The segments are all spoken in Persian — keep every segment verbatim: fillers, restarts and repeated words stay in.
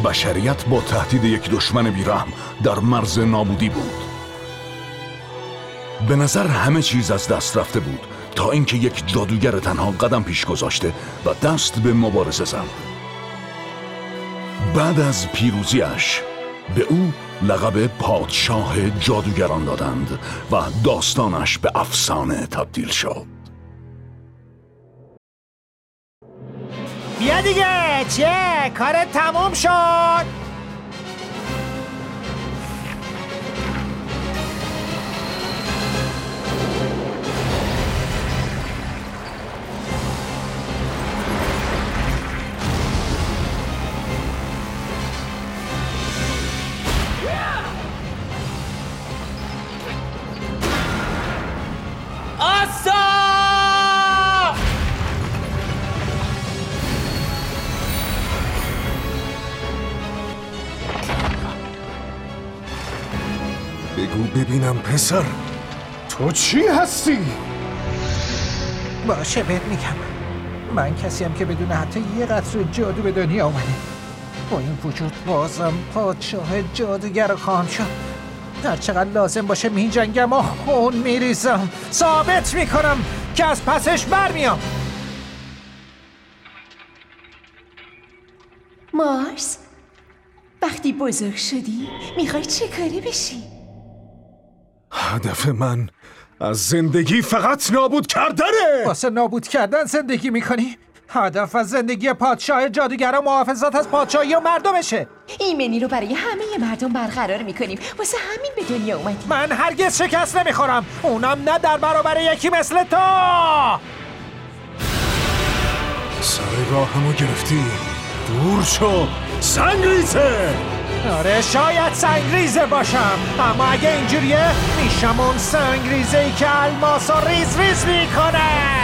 بشریت با تهدید یک دشمن بیرحم در مرز نابودی بود. به نظر همه چیز از دست رفته بود تا اینکه یک جادوگر تنها قدم پیش گذاشته و دست به مبارزه زد. بعد از پیروزیش به او لقب پادشاه جادوگران دادند و داستانش به افسانه تبدیل شد. بیا دیگه، چیه؟ کارت تموم شد؟ بگو ببینم پسر، تو چی هستی؟ باشه بهت میگم. من کسیم که بدون حتی یه قطره جادو به دنیا آمده. با این وجود بازم پادشاه جادوگر خواهم شد. هر چقدر لازم باشه می جنگم و خون میریزم. ثابت میکنم که از پسش برمیام. مارس، وقتی بزرگ شدی میخوای چه کاری بشی؟ هدف من از زندگی فقط نابود کردنه. واسه نابود کردن زندگی میکنی؟ هدف از زندگی پادشاه جادوگرا محافظت از پادشاهی و مردمشه. ایمنی رو برای همه مردم برقرار میکنیم. واسه همین به دنیا اومدیم. من هرگز شکست نمیخورم، اونم نه در برابر یکی مثل تو. سر راهمو گرفتی، دور شو سنگریزه. آره شاید سنگریزه باشم، اما اگه اینجوریه میشم اون سنگریزه ای که الماس رو ریز ریز میکنه.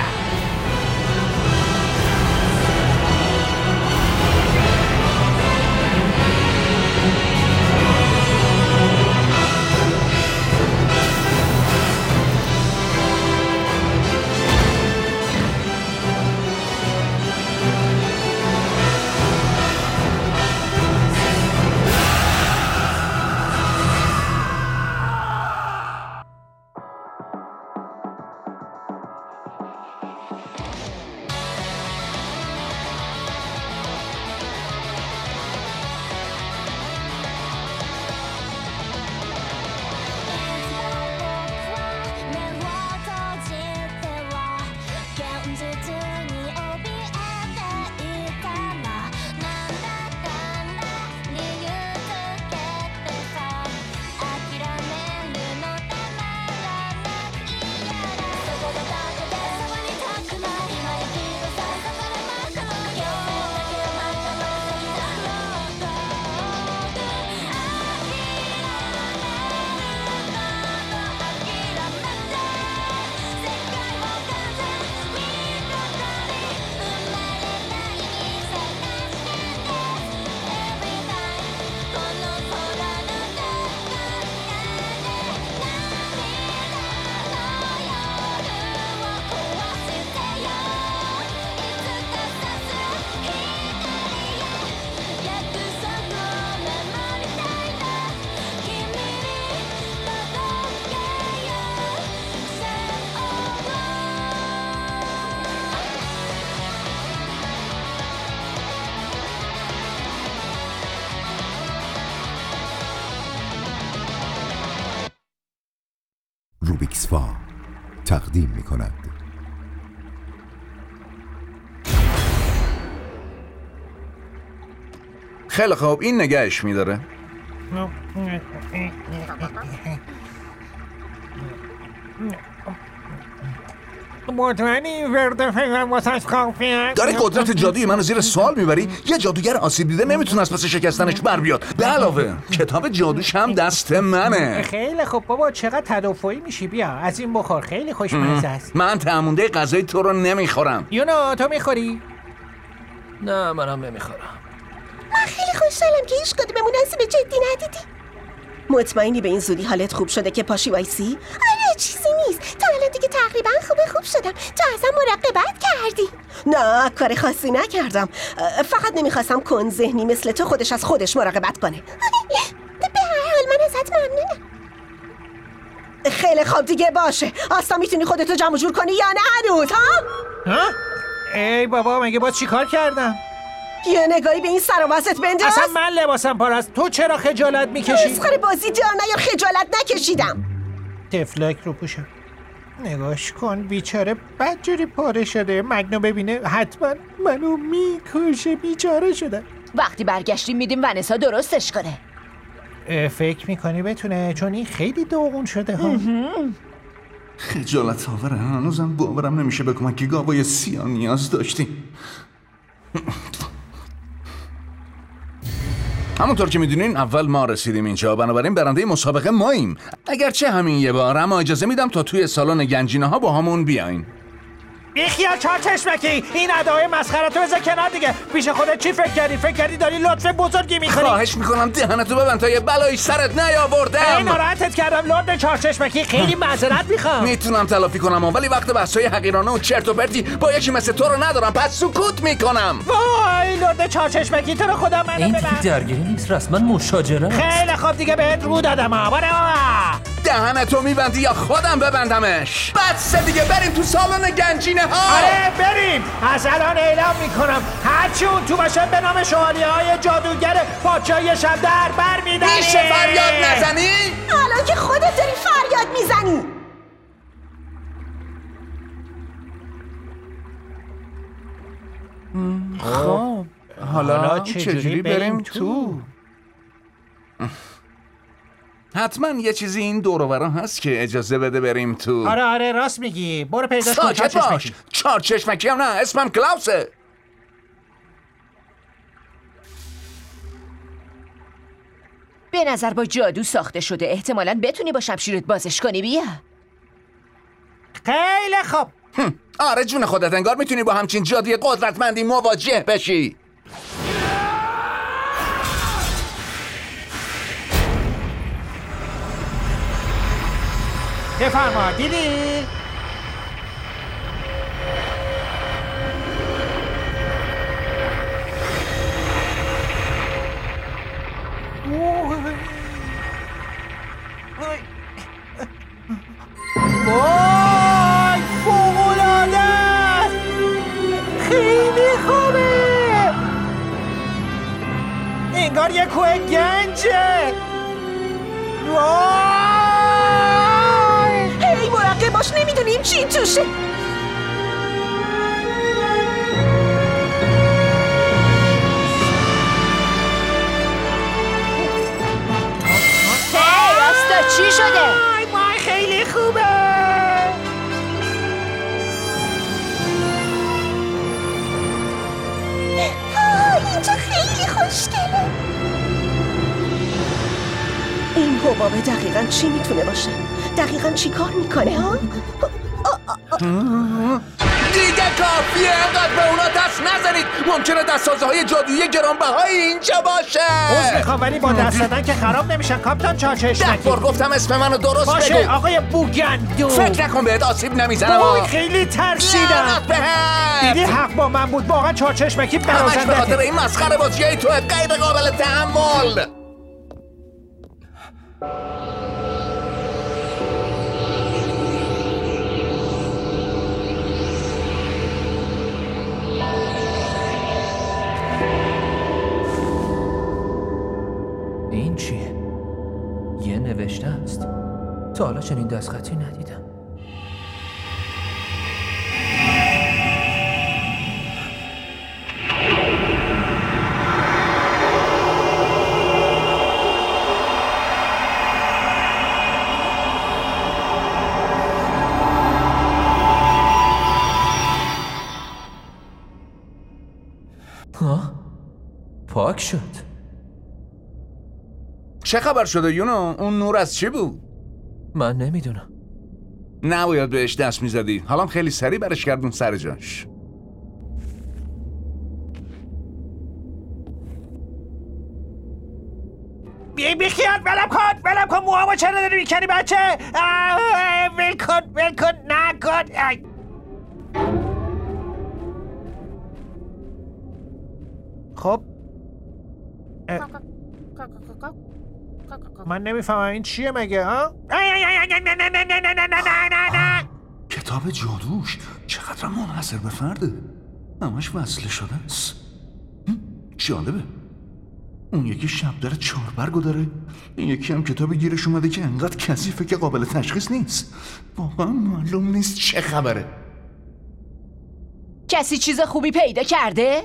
روبیکس فا تقدیم می کند. خیلی خوب، این نگهش میداره. مطمئنی ورد فکرم واسه کافیه؟ داری قدرت جادویی منو زیر سوال میبری؟ یه جادوگر آسیب دیده نمیتونه از پس شکستنش بر بیاد. به علاوه کتاب جادوش هم دست منه. خیلی خوب بابا، چقدر تدافعی میشی. بیا از این بخور، خیلی خوشمزه است. من تعمونده غذای تو رو نمیخورم. یونو تو میخوری؟ نه منم نمیخورم. من خیلی خوشحالم که هیچ کدوممون آسیب جدی ندیدی. مطمئنی به این زودی حالت خوب شده که پاشی وایسی؟ آره چیزی نیست. تا الان دیگه تقریبا خوبه خوب شدم. تو ازم مراقبت کردی. نه کار خاصی نکردم. فقط نمیخواستم کن ذهنی مثل تو خودش از خودش مراقبت کنه. به هر حال من ازت ممنونم. خیلی خوب دیگه باشه. اصلا میتونی خودتو جمع جور کنی یا نه هنوز ها؟ ها؟ ای بابا مگه با چی کار کردم؟ یه نگاهی به این سر و وضعت بنداز. اصلا من لباسم پاره است. تو چرا خجالت میکشی؟ مسخره بازی دار نه یا خجالت نکشیدم. تفلک رو پوشم. نگاش کن بیچاره بدجوری پاره شده. مگنو ببینه حتما منو میکشه. بیچاره شده. وقتی برگشتیم میدیم ونسا درستش کنه. فکر میکنی بتونه؟ چون این خیلی داغون شده ها. خجالت آوره. هنوزم باورم نمیشه به کمک گاوای سیاه نیاز داشتیم. همونطور که میدونین اول ما رسیدیم اینجا، بنابراین برنده مسابقه ماییم. اگرچه همین یه بار، اما اجازه میدم تا توی سالن گنجینه ها با همون بیاین. بیخیال چهار چشمکی، این ادای مسخره تو بذار کنار دیگه. پیش خودت چی فکر کردی؟ فکر کردی داری لطف بزرگی میکنی؟ خواهش میکنم دهنتو ببند تا یه بلایی سرت نیاوردم. ای ناراحتت کردم لرد چهار چشمکی. خیلی معذرت میخوام. میتونم تلافی کنم ولی وقت بحثای حقیرانه و چرت و پرتی با یکی مثل تو رو ندارم، پس سکوت میکنم. وای لرد چهار چشمکی تو رو خدا منو این ببند. درگیری نیست، رسما مشاجره. خیلی خوب دیگه بهت رو دادم. آره دهنتو میبندی یا خودم ببندمش؟ بس دیگه بریم تو سالن گنجینه ها. آره بریم. از الان اعلام میکنم هرچی اون تو باشه به نام شوالیه های جادوگر پادشاهی شب در بر میدنی. میشه فریاد نزنی؟ الان که خودت داری فریاد میزنی. خب حالا چجوری بریم تو؟ حتما یه چیزی این دور و برا هست که اجازه بده بریم تو. آره آره راست میگی. برو پیداش کن. ساکت باش. چهار چشمکی هم نه، اسمم کلاوسه. به نظر با جادو ساخته شده. احتمالاً بتونی با شمشیرت بازش کنی. بیا. خیلی خوب. آره جون خودت، انگار میتونی با همچین جادوی قدرتمندی مواجه بشی. بفرما. دیدی؟ وای فوق‌العاده است. خیلی خوبه. انگار یه کوه گنجه. وای هی مراقب باش، نمیدونیم چی توشه. هی راستا چی شده؟ وای وای خیلی خوبه. آه اینجا خیلی خوشگله. این حبابه دقیقاً چی میتونه باشه؟ دقیقاً چی کار میکنه ها؟ دیگه کافیه، انقدر به اونا دست نزنید. ممکنه دستسازه های جادویی گرانبهایی اینجا باشه. عذر میخوام ولی با دست دادن که خراب نمیشن کاپتان ده چارچشمکی. بار گفتم اسم منو درست باشه بگو. آقای بوگندو. فکر نکن بهت آسیب نمیزنم. وای خیلی ترسیدم. لعنت بهت. دیدی حق با من بود. واقعا چارچشمکی همش به خاطر برازنده. این مسخره بازیای تو غیر قابل تحمل. این چیه؟ یه نوشته است. تا حالا چنین دستخطی ندیدم. ها؟ پاک شد. چه خبر شده یونو؟ اون نور از چی بود؟ من نمیدونم. نباید بهش دست میزدی. حالا خیلی سریع برش کردون سر جاش. بی بی خیال بلم کن. ولم کن موهامو چرا داری میکنی بچه؟ ول کن ول کن نکن. خب من نمیفهمم این چیه مگه ها؟ کتاب جادوش چقدر منحصر به فرده، همش وصله شده است. جالبه. اون یکی شب داره چهار برگو داره، این یکی هم کتابی گیرش اومده که انقدر کثیفه که قابل تشخیص نیست. واقعا معلوم نیست چه خبره. کسی چیز خوبی پیدا کرده؟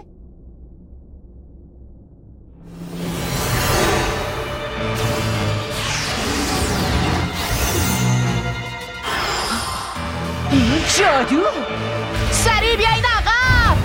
این جادو؟ سریع بیاین عقب!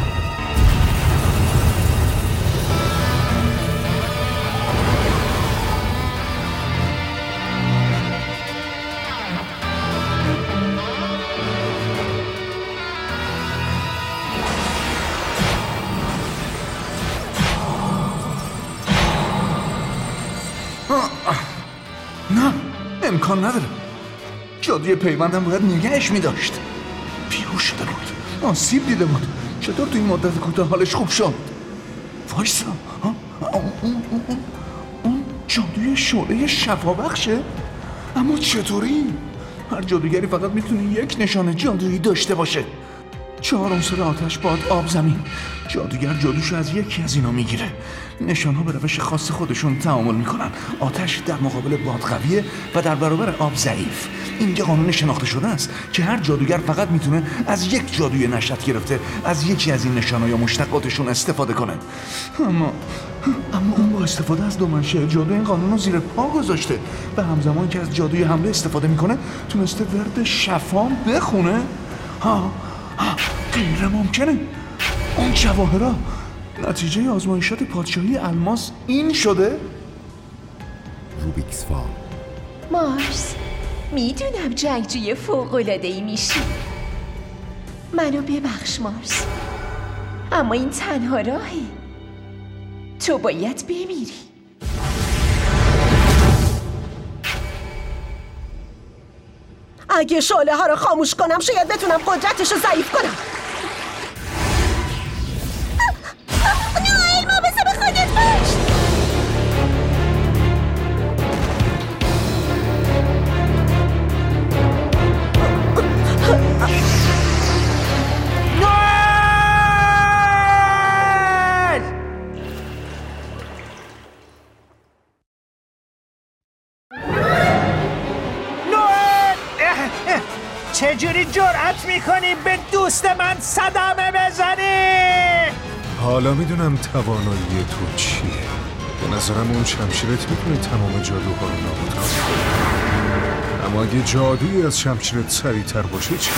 نه امکان نداره. جادوی پیوندم باید نگهش می‌داشت. بیهوش شده بود، آسیب دیده بود. چطور تو این مدت کوتاه حالش خوب شد؟ وایسا، اون, اون, اون, اون جادوی شعله شفابخشه؟ اما چطوری؟ هر جادوگری فقط میتونه یک نشانه جادویی داشته باشه. چهار عنصر آتش، باد، آب، زمین. جادوگر جادوشو از یکی از اینا میگیره. نشانها به روش خاص خودشون تعامل میکنن. آتش در مقابل باد قویه و در برابر آب ضعیف. این یه قانون شناخته شده است که هر جادوگر فقط میتونه از یک جادوی نشأت گرفته از یکی از این نشانها یا مشتقاتشون استفاده کنه. اما اما اون با استفاده از دو منشأ جادو این قانون رو زیر پا گذاشته و همزمان که از جادوی حمله استفاده میکنه تونسته ورد شفا بخونه. ها ها غیر ممکنه. اون جواهرا نتیجه آزمایشات پادشاهی الماس این شده؟ روبیکس فال. مارس، میدونم جنگجوی فوق‌العاده‌ای میشی. منو ببخش مارس، اما این تنها راهی. تو باید بمیری. اگه شعله ها رو خاموش کنم شاید بتونم قدرتش رو ضعیف کنم. نوئل، مواظب به خودت باش. چجوری جرأت میکنی به دوست من صدمه بزنی؟ حالا میدونم توانایی تو چیه. به نظرم اون شمشیرت میتونه تمام جادوها رو نابود کنه. اما اگه جادویی از شمشیرت سریع‌تر باشه چی؟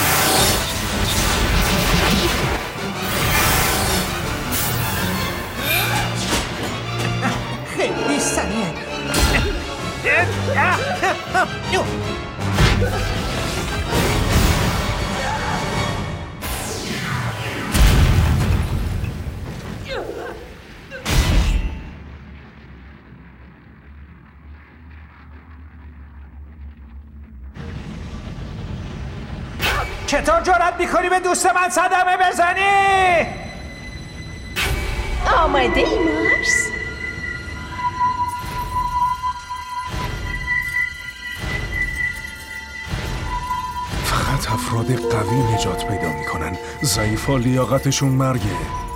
خیلی سریعه. چطور جرأت میکنی به دوست من صدمه بزنی؟ آماده ای مارس؟ فقط افراد قوی نجات پیدا میکنن. ضعیفا لیاقتشون مرگه.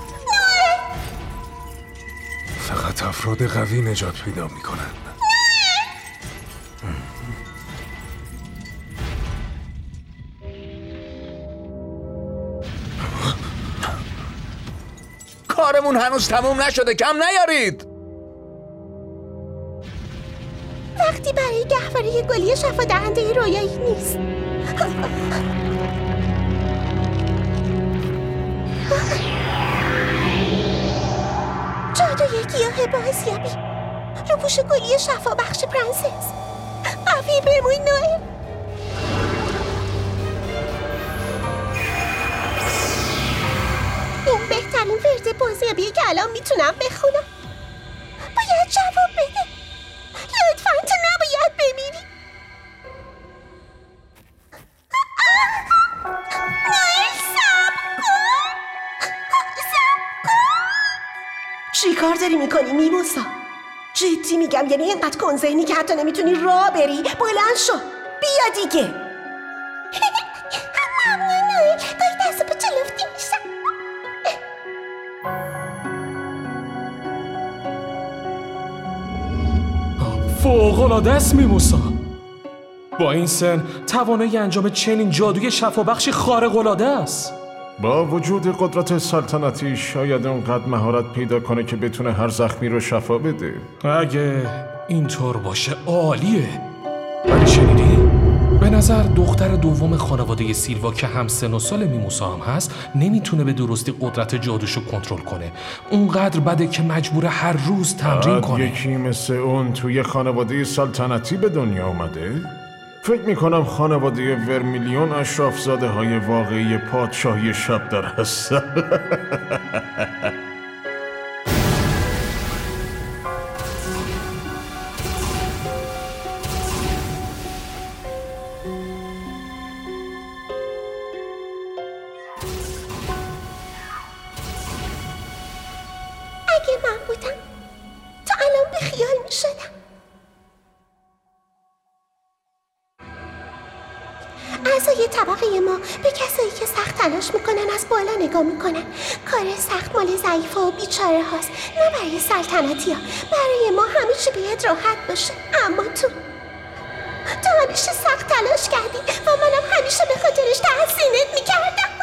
فقط افراد قوی نجات پیدا میکنن. کارمون هنوز تموم نشده، کم نیارید. وقتی برای گهواره گلی شفا دهنده رویایی نیست. جادوی گیاه بازیابی، روپوش گلی شفا بخش پرنسس، قوی برموی نوئل. این بهترین ورد بازیابیه که الان میتونم بخونم. باید جواب بده. لطفاً تو نباید کار داری میکنی میموسا؟ جدی میگم، یعنی اینقدر کنزه‌ای که حتی نمیتونی راه بری؟ بلند شو بیا دیگه. ممنون نویل، گاهی دست پا چلفتی میشم. فوق‌العاده است میموسا. با این سن توانایی انجام چنین جادوی شفابخشی خارق‌العاده است. با وجود قدرت سلطنتی شاید اونقدر مهارت پیدا کنه که بتونه هر زخمی رو شفا بده. اگه اینطور باشه عالیه. ولی شنیدی؟ به نظر دختر دوم خانواده سیلوا که هم سن و سال میموسا هم هست نمیتونه به درستی قدرت جادوشو کنترل کنه. اونقدر بده که مجبور هر روز تمرین کنه. یکی مثل اون توی خانواده سلطنتی به دنیا اومده؟ فکر میکنم خانواده ورمیلیون اشرافزاده های واقعی پادشاهی شب در هستن. اگه من بودم تا الان به خیال میشدم. اعضای طبقه ما به کسایی که سخت تلاش میکنن از بالا نگاه میکنن. کار سخت مال ضعیفه و بیچاره هاست، نه برای سلطنتی ها. برای ما همه چی باید راحت باشه، اما تو تو همیشه سخت تلاش کردی و منم همیشه به خاطرش تحسینت میکردم.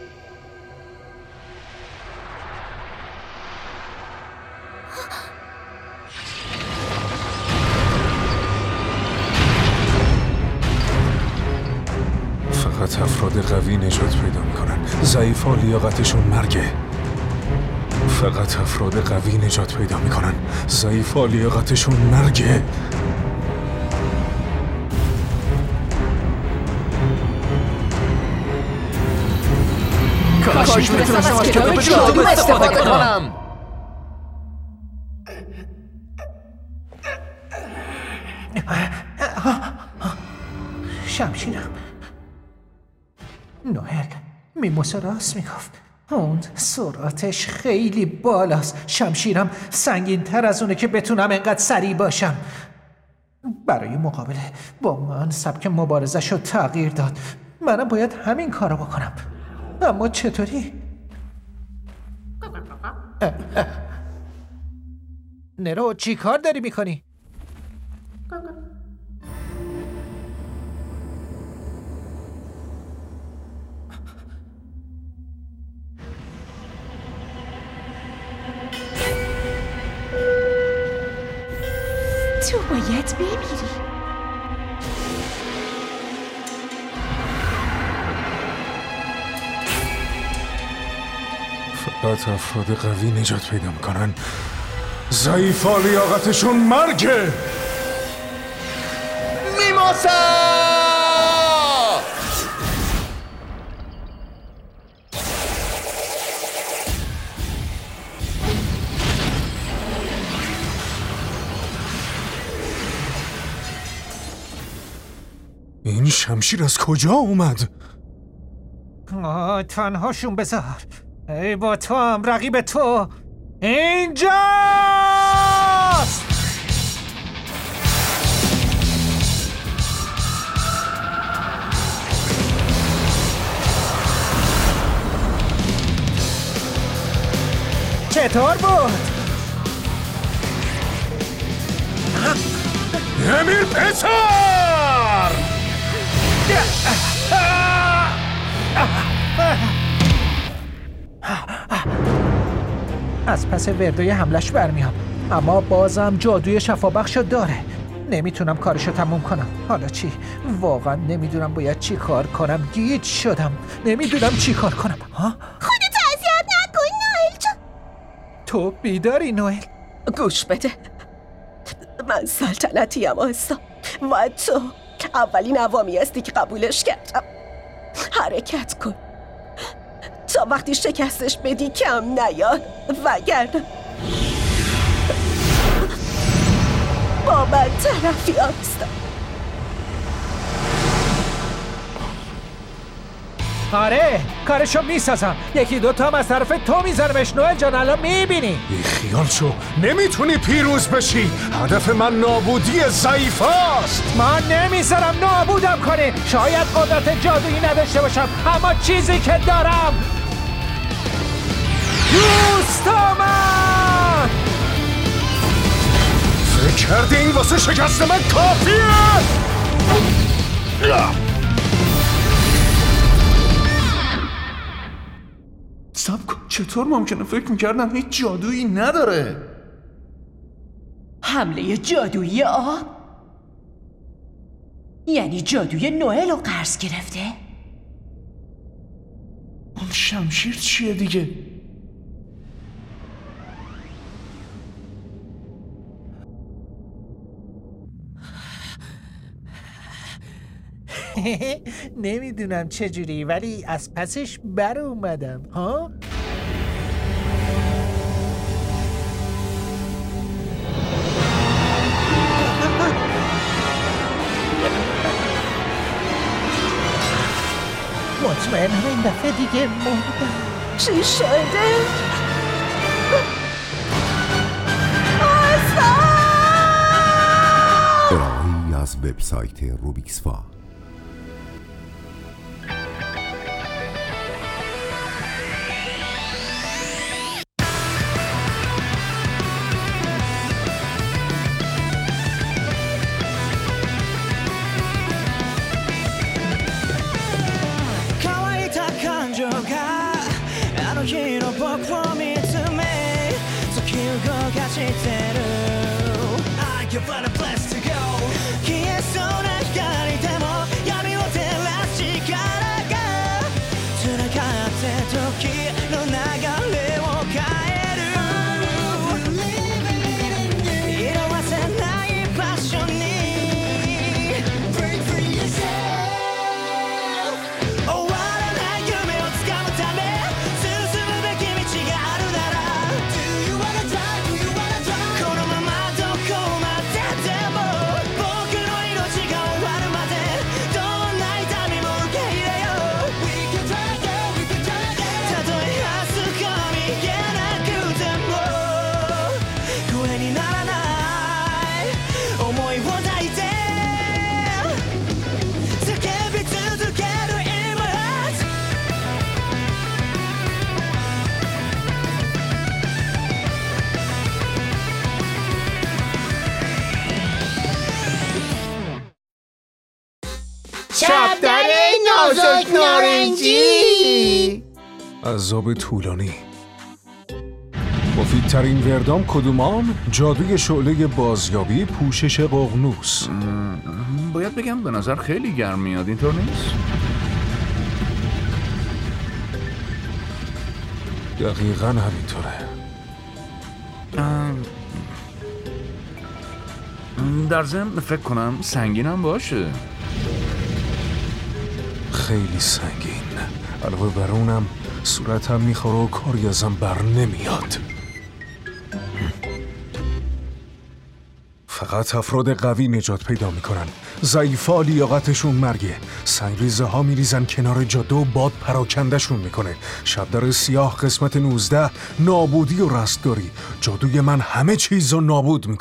فقط افراد قوی نجات پیدا میکنن، ضعیفا لیاقتشون مرگه. فقط افراد قوی نجات پیدا میکنن، ضعیفا لیاقتشون مرگه. کاش میتونستم از کتاب جادو استفاده کنم. شمشیرم. نوئل، میموسا راست میگفت. اون سرعتش خیلی بالاست. شمشیرم سنگین تر از اونه که بتونم انقدر سریع باشم. برای مقابله با من سبک مبارزش رو تغییر داد. منم باید همین کارو بکنم. اما چطوری؟ نرو، چی کار داری میکنی؟ تو باید بمیری. فقط افراد قوی نجات پیدا میکنن، ضعیفا لیاقتشون مرگه. میموسا! این شمشیر از کجا اومد؟ آه، تنهاشون بذار. ای با تو هم رقیب تو اینجاست. چطور بود؟ امیر پسر! از پس وردوی حملش برمیام، اما بازم جادوی شفابخشو داره. نمیتونم کارشو تموم کنم. حالا چی؟ واقعا نمیدونم باید چی کار کنم. گیج شدم، نمیدونم چی کار کنم. ها؟ خودتو اذیت نکن نوئل جان. تو بیداری نوئل؟ گوش بده، من سلطنتیم آسا و تو اولین عوامی هستی که قبولش کردم. حرکت کن تا وقتی شکستش بدی کم نیاد، وگرنه با من طرفی هستم. آره کارشو میسازم. یکی دو تا هم از طرف تو میزنمش. نوئل جان الان میبینی. بی خیال شو، نمیتونی پیروز بشی. هدف من نابودی ضعیفاست. من نمیذارم نابودم کنی. شاید قدرت جادویی نداشته باشم، اما چیزی که دارم دوست آمد. فکر کردی این واسه شکست من کافیه؟ صبر کن، چطور ممکنه؟ فکر میکردم هیچ جادویی نداره. حمله جادویی آب؟ یعنی جادوی نوئل رو قرض گرفته؟ اون شمشیر چیه دیگه؟ نمیدونم چجوری ولی از پسش بر اومدم. ها؟ مطمئنم این دفعه دیگه مردم. چی شده؟ ارائه‌ای از وبسایت روبیکس فا. شبدر نازک نارنجی. عذاب طولانی. مفیدترین وردام کدومان؟ جادوی شعله بازیابی پوشش ققنوس. باید بگم به نظر خیلی گرم میاد، اینطور نیست؟ دقیقاً همینطوره. در ضمن فکر کنم سنگینم باشه. خیلی سنگین. علاوه بر اونم صورتم میخوره و کاری ازم بر نمیاد. فقط افراد قوی نجات پیدا میکنن. ضعیفا لیاقتشون مرگه. سنگریزه ها میریزن کنار جاده و باد پراکندشون میکنه. شبدر سیاه قسمت نوزده، نابودی و رستگاری. جادوی من همه چیز رو نابود میکنه.